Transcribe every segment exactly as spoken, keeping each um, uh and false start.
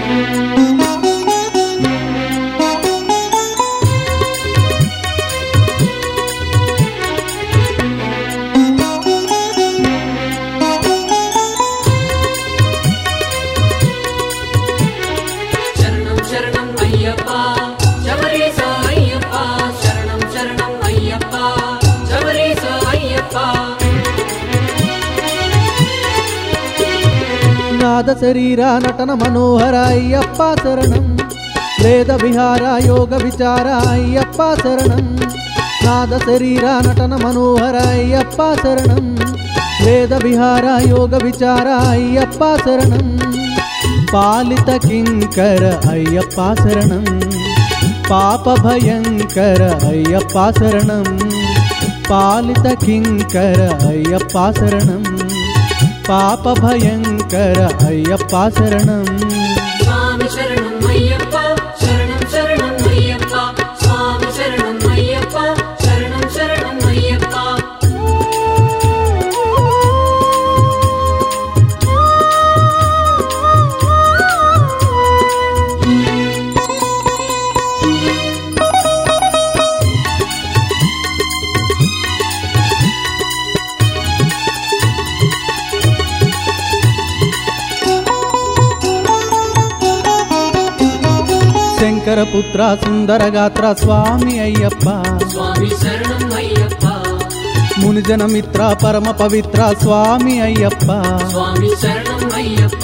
నాద శరీర నటన మనోహర అయ్యప్ప శరణం, వేద విహార యోగ విచార అయ్యప్ప శరణం. నాద శరీర నటన మనోహర అయ్యప్ప శరణం, వేద విహార యోగ విచార అయ్యప్ప శరణం. పాలిత కింకర అయ్యప్ప శరణం, పాప భయంకర అయ్యప్ప శరణం. పాలిత కింకర అయ్యప్ప శరణం, పాప భయంకర అయ్యప్ప శరణం. స్వామి శరణం అయ్యప్ప, శరణం శరణం అయ్యప్ప, స్వామి శరణం అయ్యప్ప, శరణం శరణం అయ్యప్ప. శంకర పుత్ర సుందర గాత్ర స్వామి అయ్యప్ప, స్వామి శరణం అయ్యప్ప, మునిజన మిత్ర పరమ పవిత్ర స్వామి అయ్యప్ప. స్వామి శరణం అయ్యప్ప.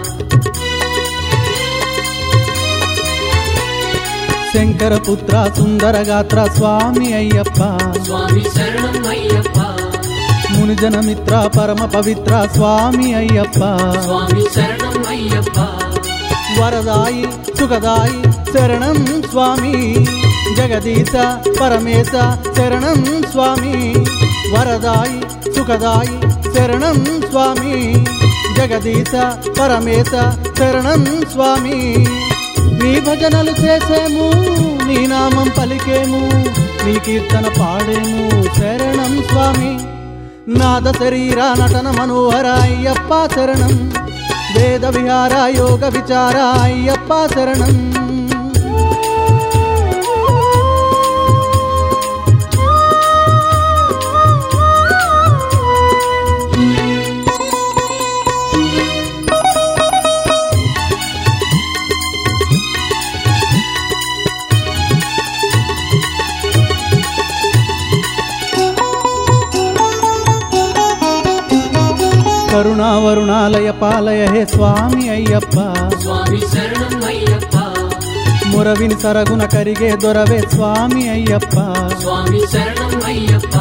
శంకర పుత్ర సుందర గాత్ర స్వామి అయ్యప్ప, స్వామి శరణం అయ్యప్ప, మునిజన మిత్ర పరమ పవిత్ర స్వామి అయ్యప్ప. స్వామి శరణం అయ్యప్ప. వరదాయి సుఖదాయి శరణం స్వామి, జగదీశ పరమేశ శరణం స్వామి. వరదాయి సుఖదాయి శరణం స్వామి, జగదీశ పరమేశ శరణం స్వామి. నీ భజనలు చేసేము, నీ నామం పలికేము, నీ కీర్తన పాడేము శరణం స్వామి. నాద శరీర నటన మనోహర అయ్యప్ప శరణం, వేద విహార యోగ విచార అయ్యప్ప శరణం. కరుణావరుణాలయ పాలయ హే స్వామి అయ్యప్ప, స్వామి శరణం అయ్యప్ప, మురవిని సరగున కరిగే దొరవే స్వామి అయ్యప్ప. స్వామి శరణం అయ్యప్ప.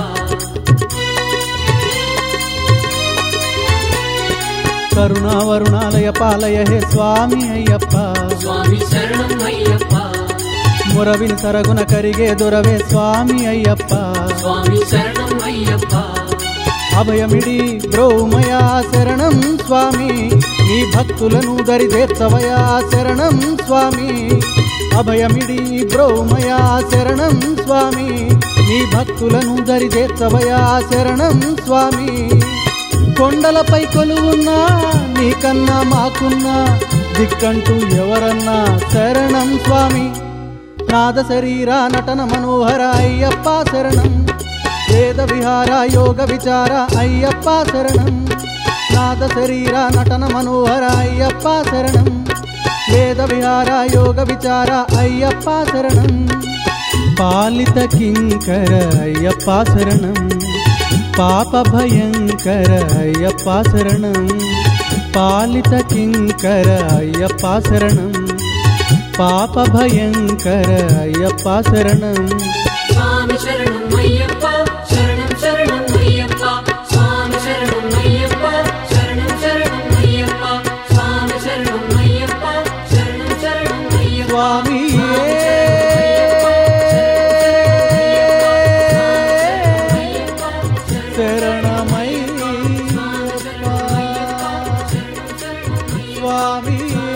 కరుణావరుణాలయ పాలయ హే స్వామి అయ్యప్ప, స్వామి శరణం అయ్యప్ప, మురవిని సరగున కరిగే దొరవే స్వామి అయ్యప్ప. స్వామి శరణం అయ్యప్ప. అభయమిడి బ్రోమయా శరణం స్వామి, నీ భక్తులను దరిదేర్చవయా శరణం స్వామి. అభయమిడి బ్రోమయా శరణం స్వామి, నీ భక్తులను దరిదేర్చవయా శరణం స్వామి. కొండలపై కొలువున్నా నీకన్నా మాకున్నా దిక్కంటూ ఎవరన్నా శరణం స్వామి. నాద శరీర నటన మనోహర అయ్యప్ప శరణం, వేద విహార యోగ విచార అయ్యప్ప శరణం. నాద శరీర నటన మనోహర అయ్యప్ప శరణం, వేద విహార యోగ విచార అయ్యప్ప శరణం. పాలిత కింకర అయ్యప్ప శరణం, పాప భయంకర అయ్యప్ప శరణం. పాలిత కింకర అయ్యప్ప శరణం, పాప భయంకర అయ్యప్ప శరణం. స్వామి శరణం అయ్యప్ప, శరణం శరణం అయ్యప్ప, స్వామి శరణం అయ్యప్ప, శరణం శరణం అయ్యప్ప, స్వామి శరణం అయ్యప్ప, శరణం శరణం అయ్యప్ప. స్వామి శరణమయ్యప్ప, స్వామి